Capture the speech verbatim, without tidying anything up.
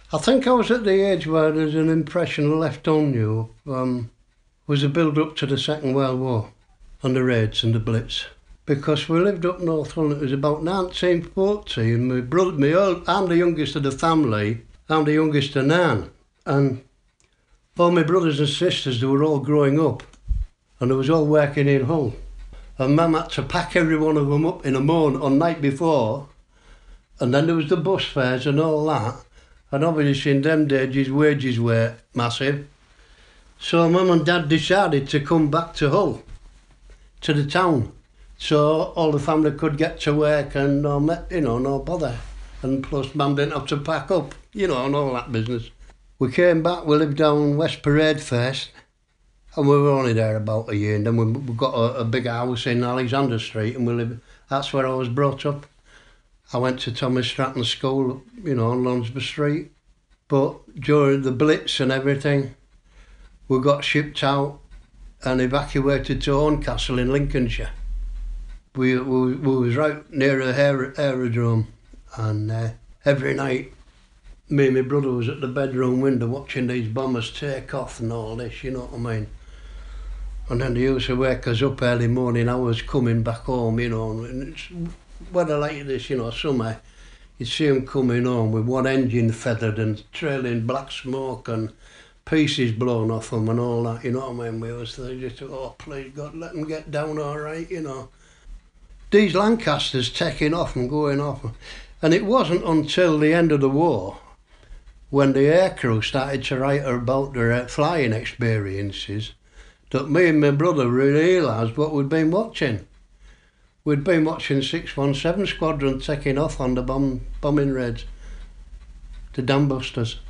I think I was at the age where there's an impression left on you. Um, was the build-up to the Second World War and the raids and the Blitz. Because we lived up north when it was about nineteen forty, and my brother, my old, I'm the youngest of the family, I'm the youngest of nine, and all my brothers and sisters, they were all growing up, and they was all working in Hull. And Mum had to pack every one of them up in a morning on night before, and then there was the bus fares and all that. And obviously in them days his wages were massive. So Mum and Dad decided to come back to Hull, to the town, so all the family could get to work and no, you know, no bother. And plus Mum didn't have to pack up, you know, and all that business. We came back, we lived down West Parade first, and we were only there about a year, and then we, we got a, a big house in Alexander Street, and we lived, that's where I was brought up. I went to Thomas Stratton School, you know, on Lonsby Street. But during the Blitz and everything, we got shipped out and evacuated to Horncastle in Lincolnshire. We, we, we was right near a aer aerodrome, and uh, every night me and my brother was at the bedroom window watching these bombers take off and all this, you know what I mean? And then they used to wake us up early morning hours coming back home, you know, and it's weather like this, you know, summer, you'd see them coming home with one engine feathered and trailing black smoke and pieces blown off them and all that, you know what I mean? We was just, oh, please God, let them get down all right, you know. These Lancasters taking off and going off. And it wasn't until the end of the war when the aircrew started to write about their flying experiences that me and my brother realised what we'd been watching. We'd been watching six one seven Squadron taking off on the bomb, bombing raids, the dam busters.